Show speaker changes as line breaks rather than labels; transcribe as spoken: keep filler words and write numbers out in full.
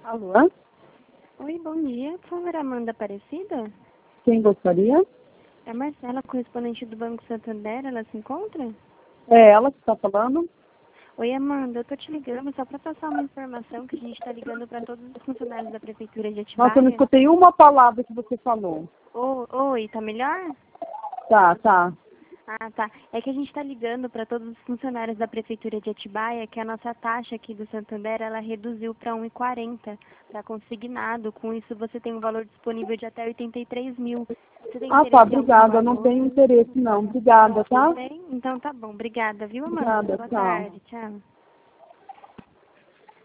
Alô?
Oi, bom dia. Por favor, Amanda Aparecida?
Quem gostaria?
É a Marcela, correspondente do Banco Santander. Ela se encontra?
É ela que está falando?
Oi, Amanda. Eu tô te ligando só para passar uma informação que a gente está ligando para todos os funcionários da Prefeitura de Atibaia.
Nossa, eu não escutei uma palavra que você falou.
Ô, oi, tá melhor?
Tá, tá.
Ah, tá. É que a gente está ligando para todos os funcionários da Prefeitura de Atibaia que a nossa taxa aqui do Santander, ela reduziu para um real e quarenta centavos para consignado. Com isso, você tem um valor disponível de até oitenta e três mil. Você tem
Ah, tá,
interesse em algum
obrigada. Eu não
valor?
tenho interesse, não. Obrigada, tá?
Tem? Então tá bom. Obrigada, viu, Amanda?
Obrigada,
Boa
tchau.
tarde. Tchau.